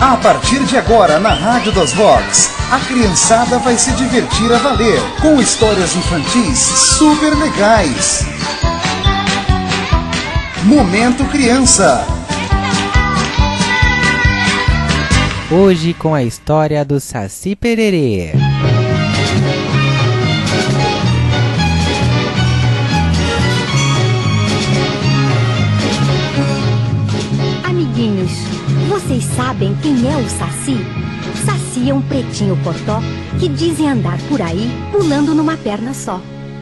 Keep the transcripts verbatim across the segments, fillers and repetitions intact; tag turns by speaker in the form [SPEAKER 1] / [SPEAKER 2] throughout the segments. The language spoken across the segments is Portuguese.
[SPEAKER 1] A partir de agora, na Rádio das Rocks, a criançada vai se divertir a valer, com histórias infantis super legais. Momento Criança.
[SPEAKER 2] Hoje com a história do Saci Pererê.
[SPEAKER 3] Amiguinhos, vocês sabem quem é o Saci? Saci é um pretinho cotó que dizem andar por aí pulando numa perna só.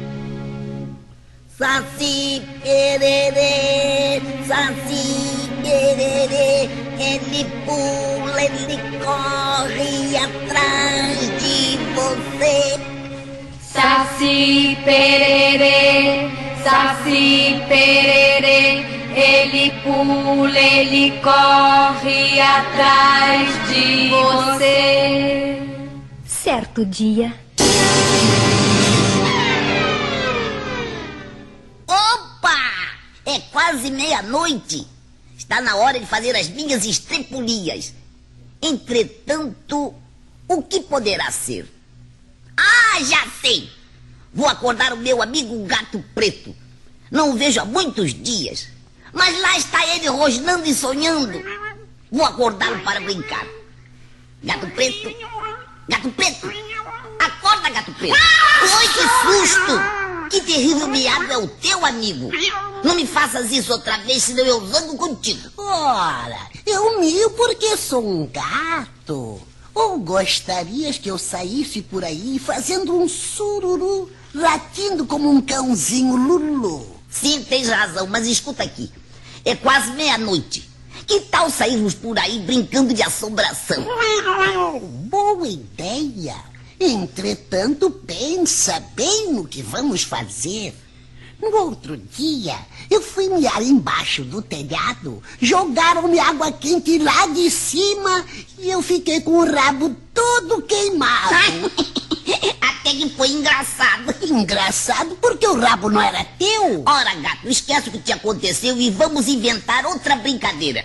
[SPEAKER 4] Saci Pererê, Saci Pererê, ele pula, ele corre atrás de você.
[SPEAKER 5] Saci Pererê, Saci Pererê, ele pula, ele corre atrás de você.
[SPEAKER 3] Certo dia...
[SPEAKER 4] Opa! É quase meia-noite. Está na hora de fazer as minhas estrepulias. Entretanto, o que poderá ser? Ah, já sei! Vou acordar o meu amigo Gato Preto. Não o vejo há muitos dias. Mas lá está ele rosnando e sonhando. Vou acordá-lo para brincar. Gato Preto, Gato Preto, acorda, Gato Preto. Oi, que susto! Que terrível miado é o teu amigo. Não me faças isso outra vez, senão eu zango contigo.
[SPEAKER 6] Ora, eu mio porque sou um gato. Ou gostarias que eu saísse por aí fazendo um sururu, latindo como um cãozinho lulu?
[SPEAKER 4] Sim, tens razão, mas escuta aqui. É quase meia-noite. Que tal sairmos por aí brincando de assombração?
[SPEAKER 6] Boa ideia. Entretanto, pensa bem no que vamos fazer. No outro dia, eu fui miar embaixo do telhado, jogaram-me água quente lá de cima e eu fiquei com o rabo todo queimado.
[SPEAKER 4] Até que foi engraçado.
[SPEAKER 6] Engraçado porque o rabo não era teu.
[SPEAKER 4] Ora, gato, esquece o que te aconteceu e vamos inventar outra brincadeira.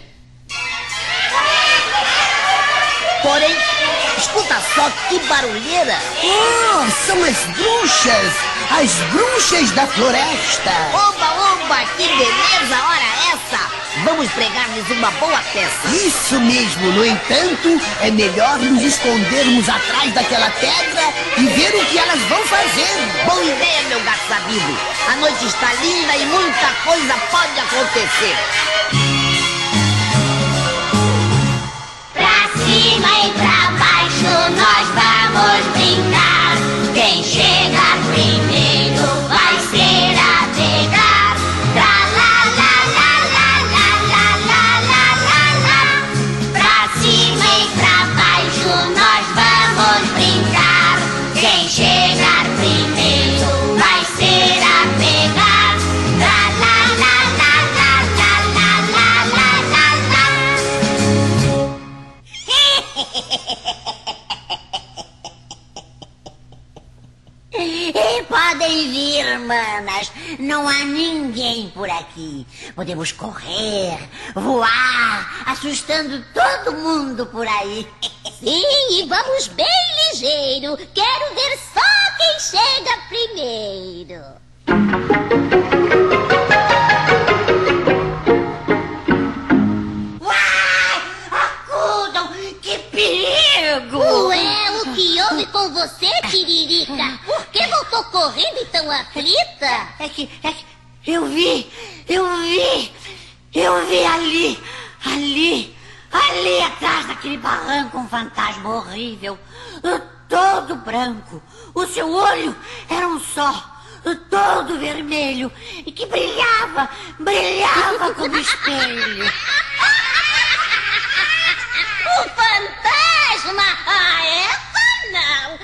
[SPEAKER 4] Porém, escuta só que barulheira.
[SPEAKER 6] Oh, são as bruxas, as bruxas da floresta.
[SPEAKER 4] Oba, oba, que beleza, ora essa. Vamos pregar-lhes uma boa peça.
[SPEAKER 6] Isso mesmo, no entanto, é melhor nos escondermos atrás daquela pedra e ver o que elas vão fazer.
[SPEAKER 4] Boa ideia, meu gato sabido. A noite está linda e muita coisa pode acontecer.
[SPEAKER 5] Pra cima e pra baixo nós vamos brincar. Quem chega primeiro vai ser a pegar. Tra la la la la la la la la la. Pra cima e pra baixo nós vamos brincar. Quem chegar primeiro vai ser a pegar. Tra la la la la la la la la la.
[SPEAKER 4] E podem vir, manas. Não há ninguém por aqui. Podemos correr, voar, assustando todo mundo por aí.
[SPEAKER 5] Sim, e vamos bem ligeiro. Quero ver só quem chega primeiro.
[SPEAKER 4] Uai! Acudam! Que perigo!
[SPEAKER 5] Ué, o que houve com você, Tiririca? Por que voltou correndo e tão aflita?
[SPEAKER 4] É que, é que eu vi, eu vi, eu vi ali, ali, ali atrás daquele barranco um fantasma horrível, todo branco. O seu olho era um só, todo vermelho, e que brilhava, brilhava como espelho.
[SPEAKER 5] O fantasma! Ah, essa não!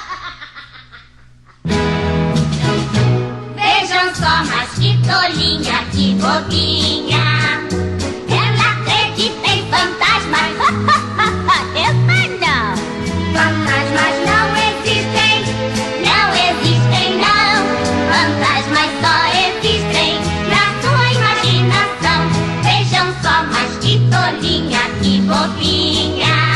[SPEAKER 5] Vejam só, mas que tolinha, que bobinha. Ela acredita em fantasmas. Essa não! Fantasmas não existem, não existem não. Fantasmas só existem na sua imaginação. Vejam só, mas que tolinha, que bobinha.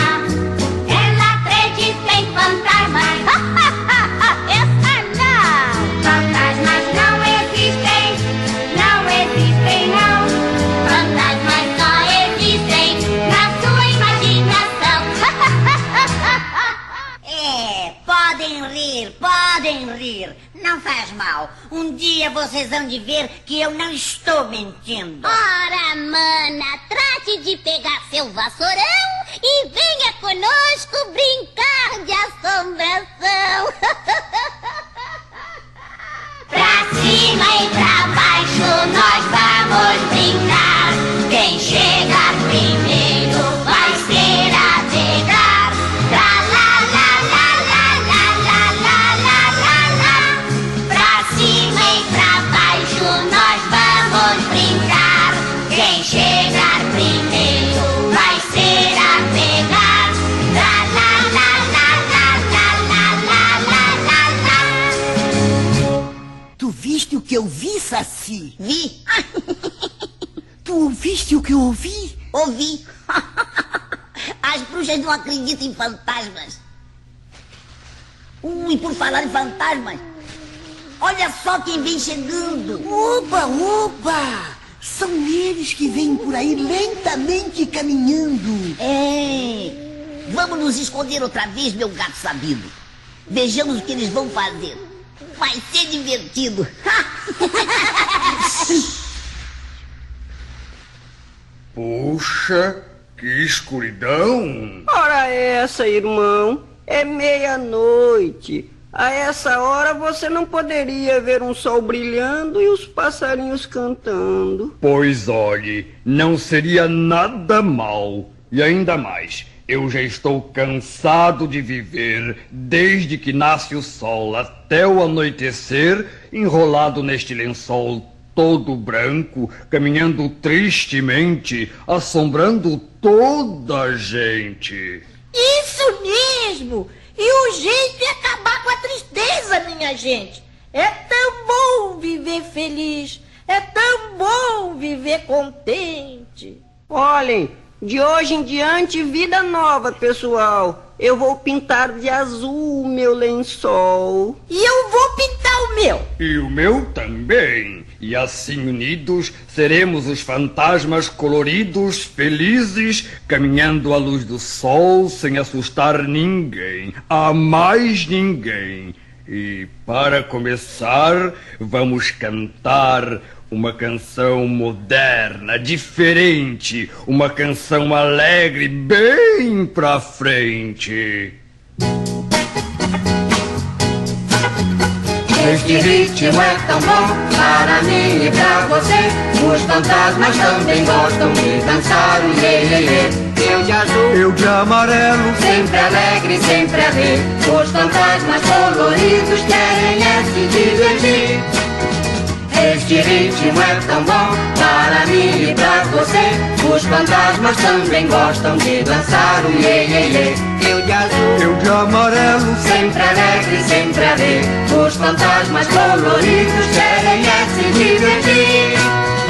[SPEAKER 5] pessoal. Um dia vocês vão de ver que eu não estou mentindo.
[SPEAKER 7] Ora, mana, trate de pegar seu vassourão e venha conosco brincar de assombração.
[SPEAKER 5] Pra cima e pra baixo nós vamos brincar. Quem chegar primeiro vai ser a pegar. Tra la la la la la la la la la. Pra cima e pra baixo nós vamos brincar. Quem chegar primeiro vai ser a pegar. Tra la la la la la la la la la.
[SPEAKER 6] Tu viste o que eu vi, Saci?
[SPEAKER 4] Vi?
[SPEAKER 6] Tu ouviste o que eu ouvi?
[SPEAKER 4] Ouvi. As bruxas não acreditam em fantasmas. Uh, e por falar em fantasmas, olha só quem vem chegando.
[SPEAKER 6] Oba, oba! São eles que vêm por aí lentamente caminhando.
[SPEAKER 4] É. Vamos nos esconder outra vez, meu gato sabido. Vejamos o que eles vão fazer. Vai ser divertido.
[SPEAKER 8] Puxa, que escuridão!
[SPEAKER 9] Ora essa, irmão, é meia-noite. A essa hora você não poderia ver um sol brilhando e os passarinhos cantando.
[SPEAKER 8] Pois olhe, não seria nada mal. E ainda mais, eu já estou cansado de viver desde que nasce o sol até o anoitecer, enrolado neste lençol todo branco, caminhando tristemente, assombrando toda a gente.
[SPEAKER 10] Isso mesmo! E o jeito é acabar com a tristeza, minha gente. É tão bom viver feliz, é tão bom viver contente.
[SPEAKER 9] Olhem, de hoje em diante, vida nova, pessoal. Eu vou pintar de azul o meu lençol.
[SPEAKER 10] E eu vou pintar o meu.
[SPEAKER 8] E o meu também. E assim unidos, seremos os fantasmas coloridos, felizes, caminhando à luz do sol, sem assustar ninguém, a mais ninguém. E para começar, vamos cantar uma canção moderna, diferente, uma canção alegre, bem pra frente.
[SPEAKER 5] Este ritmo é tão bom para mim e pra você. Os fantasmas também gostam de dançar o iê, iê, iê.
[SPEAKER 9] Eu de azul,
[SPEAKER 11] eu de amarelo,
[SPEAKER 5] sempre alegre, sempre a rir. Os fantasmas coloridos querem é se divertir. Este ritmo é tão bom para mim e pra você. Os fantasmas também gostam de dançar o iê, iê, iê.
[SPEAKER 9] eu de azul,
[SPEAKER 11] eu de amarelo,
[SPEAKER 5] sempre alegre, sempre a rir. Os fantasmas coloridos querem é se divertir.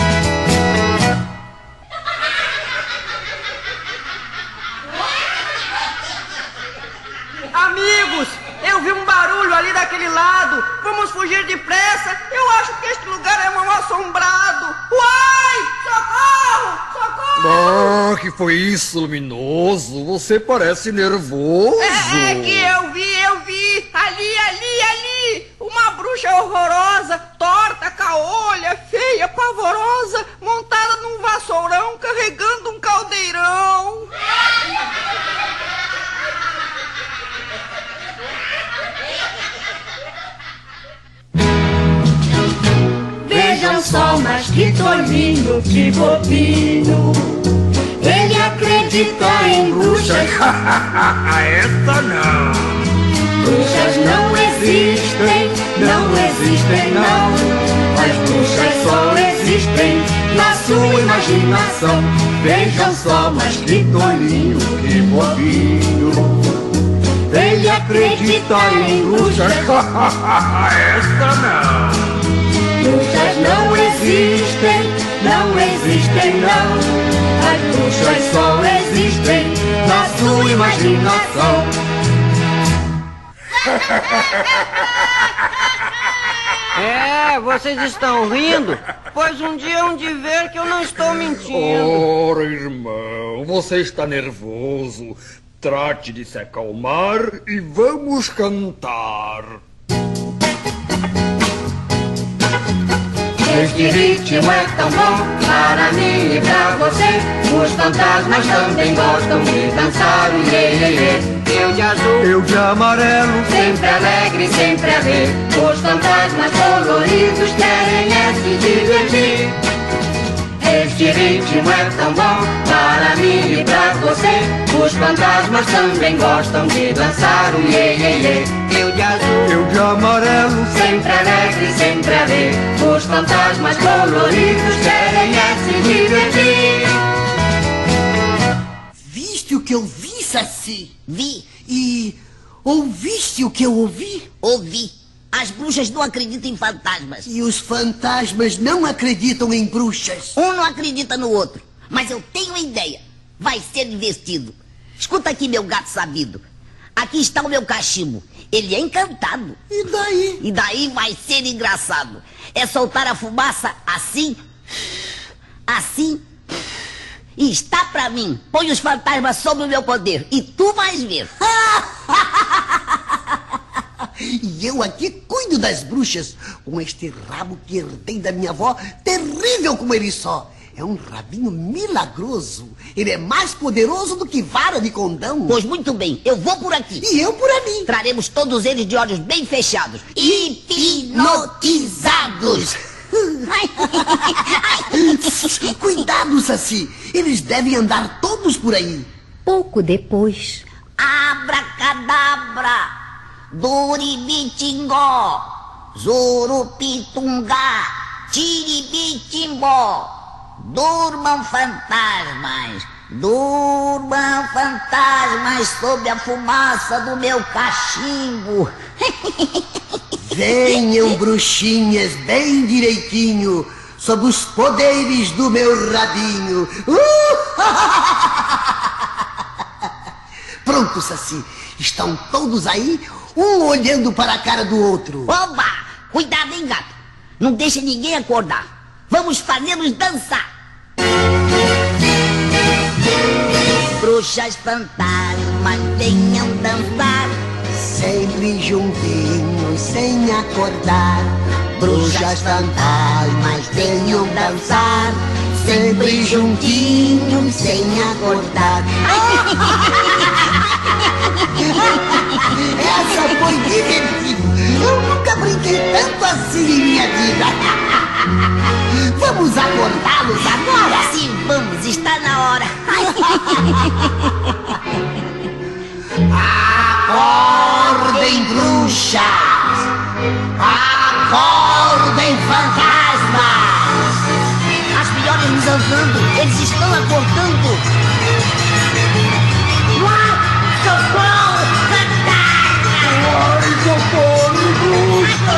[SPEAKER 9] Amigos, eu vi um barulho ali daquele lado. Vamos fugir depressa. Eu acho que este lugar é mal assombrado. Uai! Socorro! Socorro!
[SPEAKER 8] Ah, que foi isso, Luminoso? Você parece nervoso.
[SPEAKER 9] É, é que eu vi, eu vi. Ali, ali, ali. Uma bruxa horrorosa, torta, caolha, feia, pavorosa, montada num vassourão, carregando um caldeirão.
[SPEAKER 5] Vejam só, mas que tolinho, que bobinho. Ele acredita em bruxas.
[SPEAKER 8] Essa não.
[SPEAKER 5] Bruxas não existem, não existem não. As bruxas só existem na sua imaginação.
[SPEAKER 11] vejam só, mas que tolinho, que bobinho. Ele acredita em bruxas.
[SPEAKER 8] Essa não.
[SPEAKER 5] Bruxas não existem, não existem não. As bruxas só existem na sua imaginação.
[SPEAKER 9] É, vocês estão rindo? Pois um dia hão de ver que eu não estou mentindo.
[SPEAKER 8] Ora, irmão, você está nervoso. Trate de se acalmar e vamos cantar.
[SPEAKER 11] Este ritmo é tão bom para mim e pra você. Os fantasmas também gostam de dançar o iê, iê, iê. Eu de azul, eu de amarelo, sempre alegre, sempre a ver. Os fantasmas coloridos querem é se divertir. Este ritmo é tão bom para mim e pra você. Os fantasmas também gostam de dançar o iê, iê, iê. Eu de azul, eu de amarelo, sempre alegre, sempre a ver. Os fantasmas coloridos querem é se divertir.
[SPEAKER 6] Viste o que eu vi, Saci?
[SPEAKER 4] Vi.
[SPEAKER 6] E ouviste o que eu ouvi?
[SPEAKER 4] Ouvi. As bruxas não acreditam em fantasmas.
[SPEAKER 6] E os fantasmas não acreditam em bruxas.
[SPEAKER 4] Um não acredita no outro. Mas eu tenho uma ideia. Vai ser divertido. Escuta aqui, meu gato sabido. Aqui está o meu cachimbo. Ele é encantado.
[SPEAKER 6] E daí?
[SPEAKER 4] E daí vai ser engraçado. É soltar a fumaça assim, assim, e está pra mim. Põe os fantasmas sob o meu poder e tu vais ver.
[SPEAKER 6] E eu aqui cuido das bruxas com este rabo que herdei da minha avó, terrível como ele só. É um rabinho milagroso. Ele é mais poderoso do que vara de condão.
[SPEAKER 4] Pois muito bem, eu vou por aqui.
[SPEAKER 6] E eu por ali.
[SPEAKER 4] Traremos todos eles de olhos bem fechados. Hipnotizados.
[SPEAKER 6] Cuidado, Saci. Eles devem andar todos por aí.
[SPEAKER 3] Pouco depois...
[SPEAKER 4] Abracadabra, Duribitingó, Zurupitungá, Tiribitimbó. Durmam fantasmas, durmam fantasmas sob a fumaça do meu cachimbo.
[SPEAKER 6] Venham, bruxinhas, bem direitinho, sob os poderes do meu rabinho. Uh! Pronto, Saci. Estão todos aí, um olhando para a cara do outro.
[SPEAKER 4] Oba! Cuidado, hein, gato? Não deixe ninguém acordar. Vamos fazê-los dançar. Bruxas fantasmas, venham dançar.
[SPEAKER 6] Sempre juntinhos, sem acordar. Bruxas fantasmas, venham dançar. Sempre juntinhos, sem acordar. Essa foi divertida. Eu nunca brinquei tanto assim em minha vida. Vamos acordá-los agora?
[SPEAKER 4] Sim, vamos, está na hora.
[SPEAKER 6] Acordem, bruxas! Acordem, fantasmas!
[SPEAKER 4] As melhores nos andando, eles estão acordando.
[SPEAKER 6] Uai, socorro, fantasma! Ai, socorro, bruxa!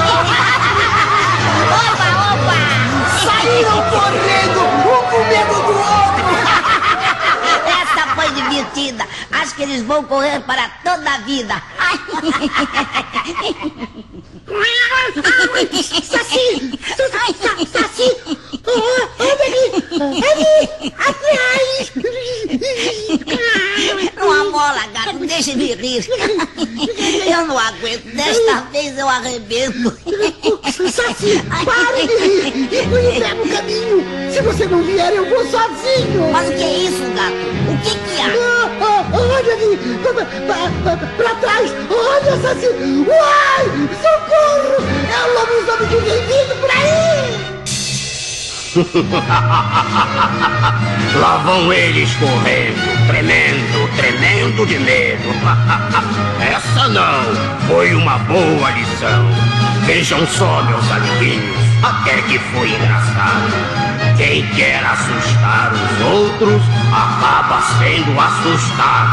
[SPEAKER 4] Opa, opa!
[SPEAKER 6] Saíram correndo, um com medo do outro!
[SPEAKER 4] Essa foi divertida. Acho que eles vão correr para toda a vida.
[SPEAKER 6] Saci! Saci! Saci! Olha ali! Ali! Atrás!
[SPEAKER 4] Uma bola, gato, deixa me rir. Eu não aguento. Desta vez eu arrebento.
[SPEAKER 6] Saci, pare de rir e me leve o caminho. Se você não vier, eu vou sozinho.
[SPEAKER 4] Mas o que é isso, gato? O que que há?
[SPEAKER 6] Ah, ah, olha ali! Pra, pra, pra, pra trás! Olha, Saci! Uai! Socorro! É o lobisomem que vem vindo por aí!
[SPEAKER 12] Lá vão eles correndo, tremendo, tremendo de medo. Essa não foi uma boa lição. Vejam só, meus amiguinhos, até que foi engraçado. Quem quer assustar os outros acaba sendo assustado.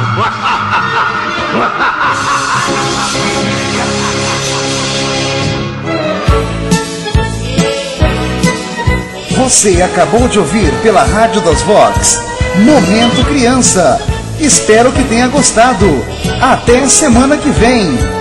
[SPEAKER 1] Você acabou de ouvir pela Rádio das Vox Momento Criança. Espero que tenha gostado. Até semana que vem.